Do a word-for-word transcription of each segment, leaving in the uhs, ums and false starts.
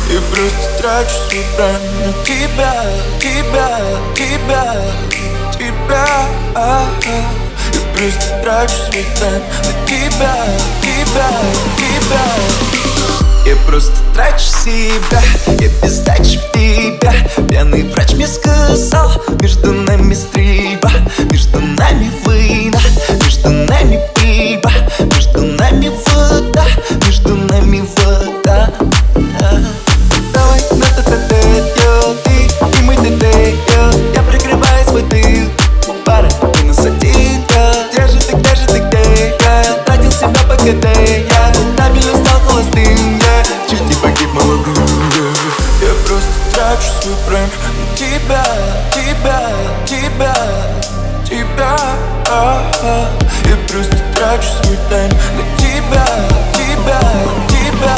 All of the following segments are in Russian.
Я просто трачу свой прайм на тебя, тебя, тебя, тебя. Я просто трачу свой прайм на тебя, тебя, тебя. Я просто трачу себя, я без дачи в тебя. Пьяный врач мне сказал, между нами стрельба, между нами война, между нами пиво, между нами вода, между нами вода. Давай на та-та-та-йо, ты и мы та-та-йо. Я прикрываю свой тыл, пара, ты нас один, я. Где же ты, где же ты, где я? Тратил себя по КД, я стабильно стал холостым, я чуть не погиб молодым, я. Я просто трачу свой прайм на тебя, тебя, тебя, тебя. Я просто трачу свой тайм на тебя, тебя, тебя.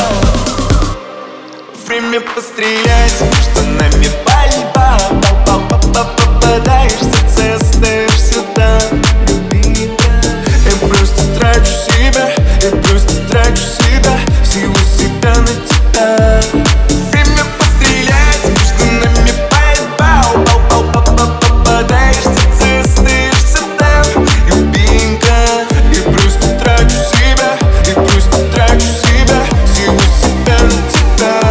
Время пострелять, между нами пальба. Попадаешь в сердце, остаешься там, любимая. Я просто трачу себя, я просто трачу себя, всего себя на тебя. Время пострелять, между нами пальба. Попадаешь в сердце, остаешься там, любимая. Я просто трачу себя, я просто трачу себя, всего себя на тебя.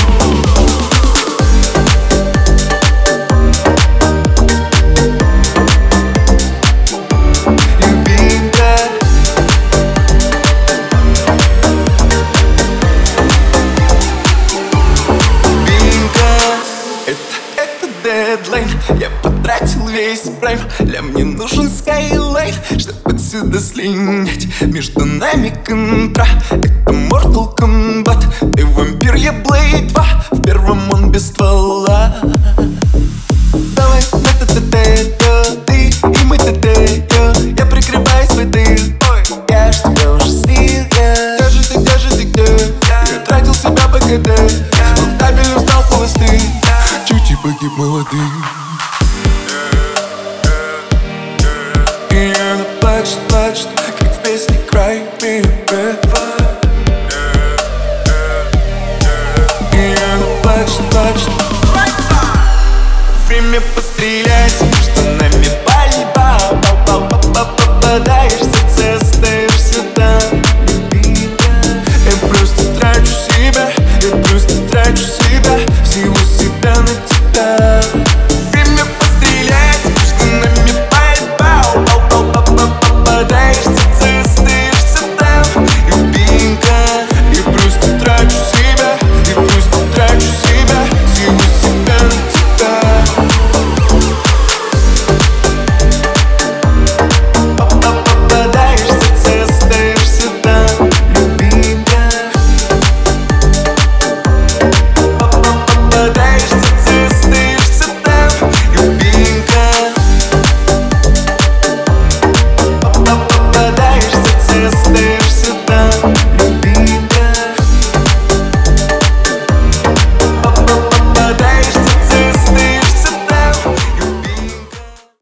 Дедлайн, я потратил весь прайм. Для мне нужен скайлайн, чтобы отсюда слинять. Между нами контра, это Mortal Kombat. Ты вампир, я Блейд два, в первом он без ствола. Давай на та-та-та-йо, ты и мы та-та-йо. Я прикрываю свой тыл, я ж тебя уже слил, я. Где же ты, где же ты, где? Я тратил себя по КД, но стабильно стал холостым, чуть и погиб молодым. И она плачет, плачет, как в песне Cry Me a River. И она плачет, плачет. Время пострелять, между нами пальба. Попадаешь в сердце, остаешься там, любимая. Я просто трачу себя, я просто трачу себя, всего себя.